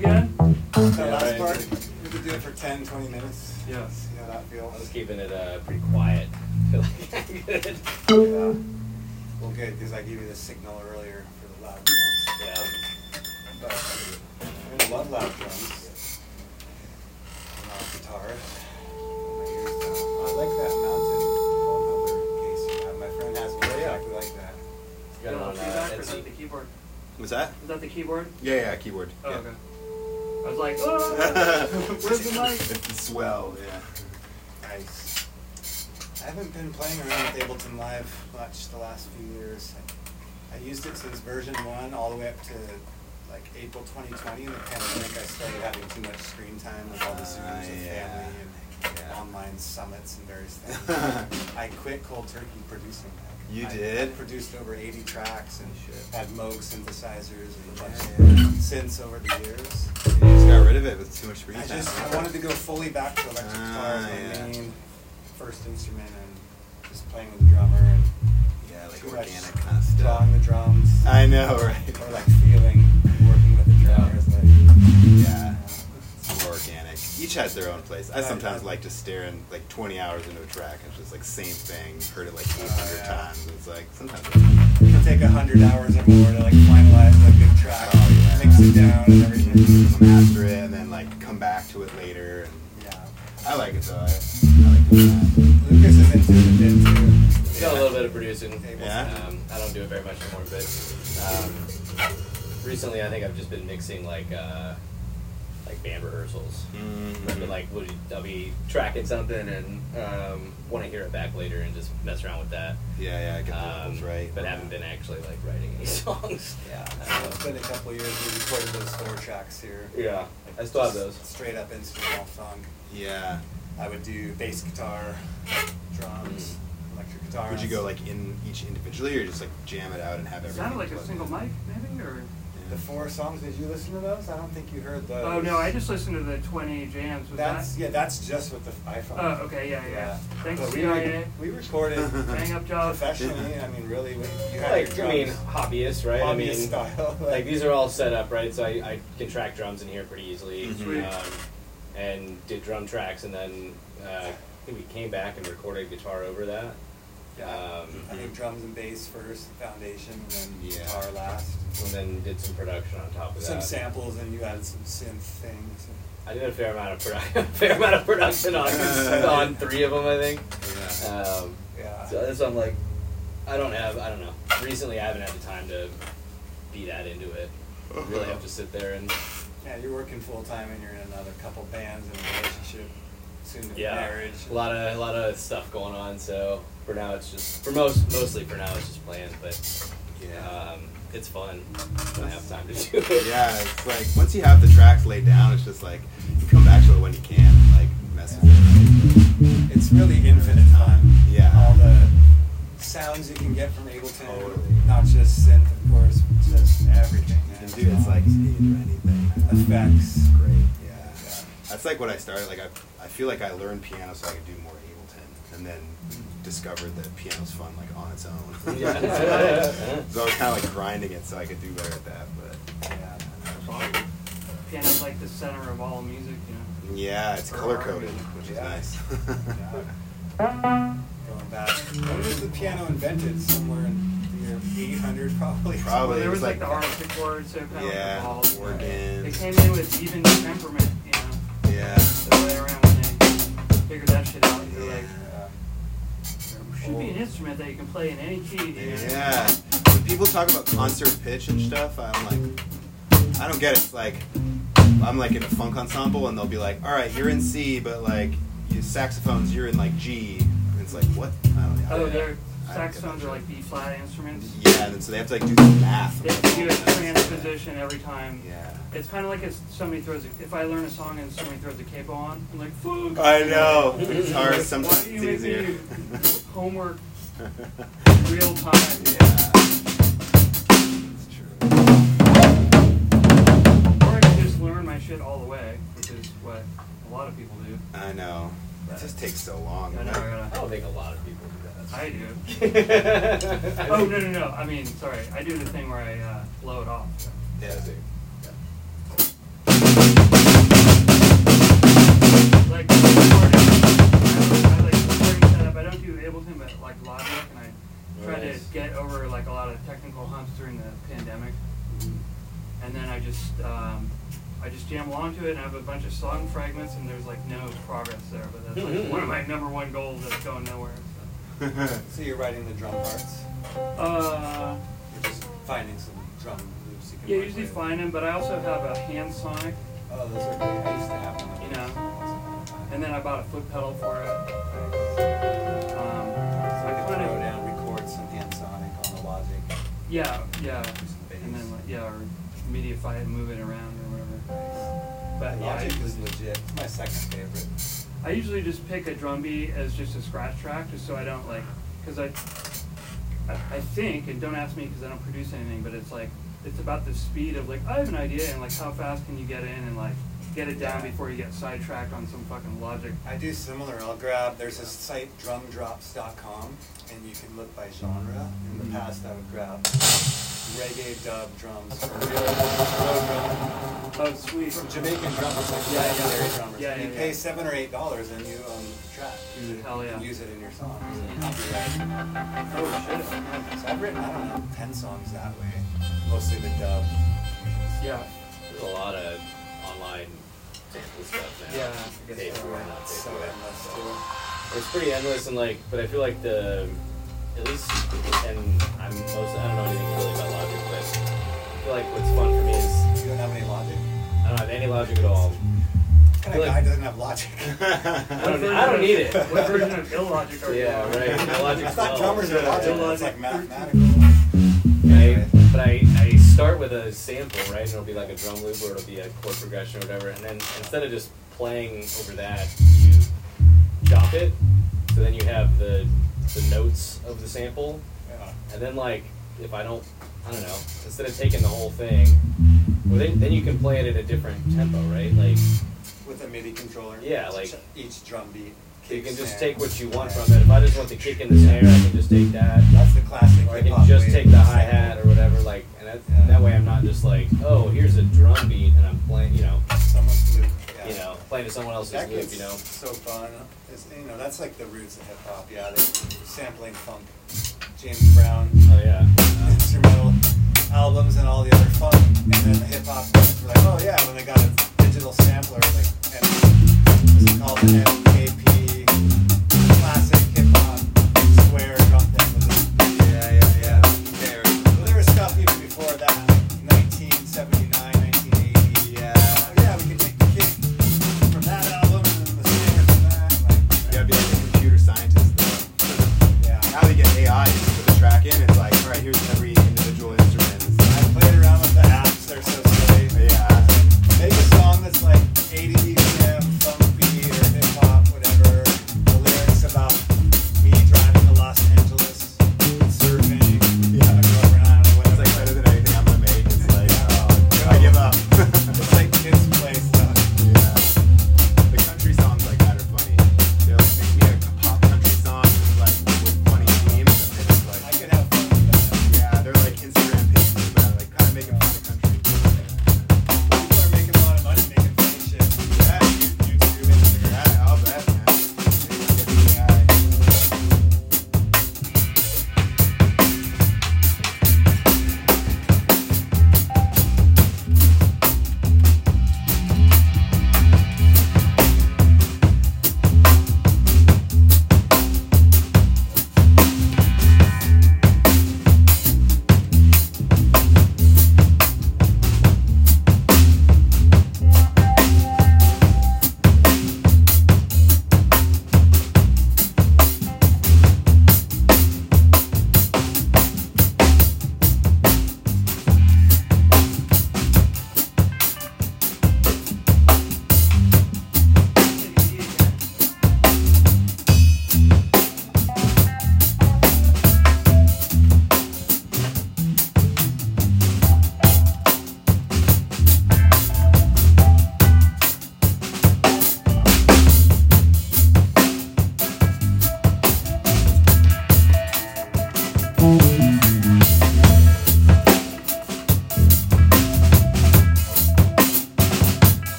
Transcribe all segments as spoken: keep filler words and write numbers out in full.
again? The last part, we could do it for ten, twenty minutes. Yeah. See how that feels. I was keeping it uh, pretty quiet. I feel like I'm good. Yeah. Well, good, because I gave you the signal earlier for the loud drums. Yeah. But I love loud drums. And loud guitar. My ears down. Oh, I like that mountain phone holder case you have. My friend has one exactly like that. You got it on feedback, uh, or is that the Etsy. keyboard? What's that? Is that the keyboard? Yeah, yeah, keyboard. Oh, yeah. okay. I was like, oh, where's the mic? It's the swell, yeah. Nice. I haven't been playing around with Ableton Live much the last few years. I, I used it since version one all the way up to like April twenty twenty. In the pandemic, I started having too much screen time with all the Zooms Uh, with yeah. family and Yeah. online summits and various things. I quit cold turkey producing. You I, did? I produced over eighty tracks and Shit. had Moog synthesizers and a bunch Yeah. of synths over the years. You just got rid of it with too much screen I time. just I wanted to go fully back to electric guitar as Ah, my yeah. main first instrument and just playing with the drummer and Yeah, like too organic much kind of stuff. drawing the drums. I know, right? Or like feeling working with the drummers. Like, Yeah, it's more organic. Each has their own place. I Right, sometimes right. like to stare in like twenty hours into a track and it's just like same thing, heard it like Oh, eight hundred yeah. times. It's like sometimes it can take a hundred hours or more to like finalize a good track, Oh, yeah. mix it down and everything. master it and then like come back to it later. And Yeah. I like it though. I, I like doing that. Lucas is into it a bit too. Still a little bit of producing. Yeah? Um, I don't do it very much anymore, but um, recently I think I've just been mixing like uh, like band rehearsals. I've been like, we'll, I'll be tracking something and um, want to hear it back later and just mess around with that. Yeah, yeah, I get the Um, levels right. but haven't been actually like writing any songs. Yeah. So it's been a couple years we recorded those four tracks here. Yeah, I still have those. Straight up instrumental funk. Yeah. I would do bass guitar, drums, electric guitar. Would you go like in each individually or just like jam it out and have It everything? sounded like a plugged single in? mic, maybe, or? The four songs, did you listen to those? I don't think you heard those. Oh no, I just listened to the twenty jams. Was That's, that? yeah, that's just with the iPhone. Oh, okay, yeah, yeah. Thanks, But we, C I A. re- we recorded Hang up job. professionally. I mean, really, we, you had Like, your I mean, drums, hobbyist, right? I hobbyist mean, style. like these are all set up, right? So I, I can track drums in here pretty easily. Sweet. Um, and did drum tracks, and then uh, I think we came back and recorded guitar over that. Yeah. Um, I think drums and bass first, foundation, and then Yeah. guitar last. and then did some production on top of Some that. samples, and you added some synth things. I did a fair amount of produ- fair amount of production on on three of them, I think. Yeah. Um, Yeah. so, so I'm like, I don't have, I don't know. Recently, I haven't had the time to be that into it. Really have to sit there and Yeah, you're working full time, and you're in another couple bands and a relationship, soon to be yeah, marriage. a lot of a lot of stuff going on. So for now, it's just for most mostly for now, it's just playing. But Yeah. um, it's fun when I have time to do it. Yeah, it's like once you have the tracks laid down, it's just like you come back to it when you can, like mess with it. It's really infinite fun. Yeah. All the sounds you can get from Ableton, Totally. not just synth, of course, but just everything. You can do it's like stage or anything. Effects. It's great. Yeah. Yeah. That's like what I started. Like I, I feel like I learned piano so I could do more Ableton, and then discovered that piano's fun like on its own. Yeah. So I was kind of like grinding it so I could do better at that. But Yeah. Piano's like the center of all music, you know. yeah, it's Or color harmony. coded, which is Yeah. nice. Yeah. Going back. When was the piano invented? Somewhere in the year eight hundred, probably. Probably. Well, there it was was like, like- the harmonic chord, so it kind of Yeah, evolved. organs. They came in with even temperament, you know. Yeah. The way around when they figured that shit out. They're like, Yeah. there should be an instrument that you can play in any key, you know. Yeah. When people talk about concert pitch and stuff, I'm like, I don't get it. It's like, I'm like in a funk ensemble and they'll be like, all right, you're in C, but like, you saxophones, you're in like G. And it's like, what? I don't know. Oh, I- their I don't get saxophones that are shit. like B flat instruments. Yeah, and then, so they have to like do the math. They have to do a transposition every time. Yeah. It's kind of like if somebody throws a, if I learn a song and somebody throws a capo on, I'm like, fuck. I know. It's hard. Why Sometimes do it's you make easier. me homework real time? Yeah. It's true. Or I can just learn my shit all the way, which is what a lot of people do. I know. It just takes so long. I know, I I gotta, don't think a lot of people do that. I do. I Oh, think- no, no, no. I mean, sorry. I do the thing where I uh, blow it off. So. Yeah. Yeah. jam along to it, and I have a bunch of song fragments, and there's like no progress there. But that's like one of my number one goals that's going nowhere. So. So you're writing the drum parts. Uh, You're just finding some drum loops you can yeah, work usually with. find them, but I also have a hand sonic, Oh, those are great. I used to have one. You know. Once upon a time. and then I bought a foot pedal for it. Nice. Um, So I I could kind throw of, down, record some hand sonic on the Logic. yeah, yeah, Do some bass. and then like, yeah, or mediafy it and move it around or whatever. But yeah, Logic I, is legit. It's my second favorite. I usually just pick a drum beat as just a scratch track, just so I don't like, because I, I, I think, and don't ask me because I don't produce anything, but it's like, it's about the speed of like, I have an idea, and like how fast can you get in and like get it down Yeah. before you get sidetracked on some fucking Logic. I do similar. I'll grab, there's a site, drum drops dot com, and you can look by genre. In the past, I would grab reggae dub drums from real road drum, Oh, sweet. from Jamaican drummers, like Yeah, yeah. legendary drummers. Yeah, And yeah, you yeah. pay seven or eight dollars, and you own the track. You Hell yeah. can use it in your songs. Mhm. Copyright. Oh shit. So I've written, I don't know, ten songs that way. Mostly the dub. Yeah. There's a lot of online sample stuff now. Yeah, I guess Paid so. for it, not paid So for it. endless too. It's pretty endless and like, but I feel like the, at least, and I'm most, I don't know anything really about Logic, but I feel like what's fun for me is You don't have any Logic? I don't have any Logic at all. What kind feel of like- guy doesn't have Logic? I don't, I don't need it. What version of Illogic are you Yeah, on? right. I Logic's thought twelve. drummers are Yeah, Logic. yeah. It's like mathematical. I, but I, I start with a sample, right? And it'll be like a drum loop or it'll be a chord progression or whatever. And then instead of just playing over that, you chop it. So then you have the the notes of the sample. Yeah. And then like, if I don't, I don't know, instead of taking the whole thing, well then, then you can play it at a different tempo, right? Like, With a MIDI controller. Yeah, like- each drum beat. you kick, can just snare. take what you want Yeah. from it. If I just want the kick and the snare, I can just take that. That's the classic. Or I hip-hop can just way take of the sample. hi-hat or whatever, like, and that, Yeah. that way I'm not just like, oh, here's a drum beat and I'm playing, you know, Someone's loop. Yeah. you know, playing to someone else's That loop, gets you know. so fun. It's, you know, that's like the roots of hip hop. Yeah, they sampling funk. James Brown, Oh yeah. uh, instrumental albums, and all the other funk, and then the hip hop guys were like, oh yeah, when they got a digital sampler, like, and what's it called, the M K P classic hip hop square drum thing with it. Yeah, yeah, yeah. There. Well, there was stuff even before that, like nineteen seventy-nine, nineteen eighty. Yeah. Oh, yeah, we can take the kick from that album and then the snare from that. Like, You gotta be like a computer scientist though. yeah. Now they get A I to put the track in. It's like, all right, here's every individual instrument. It's I played around with the apps, they're so silly. like, yeah. Make a song that's like eighty B P M, funky or hip hop,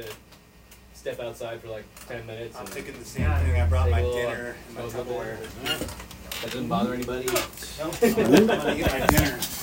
to step outside for like ten minutes. I'm and thinking the same Yeah. thing. I brought Take my a little- dinner in my smoke a little Tupperware. That doesn't bother anybody. Nope, I'm gonna eat my dinner.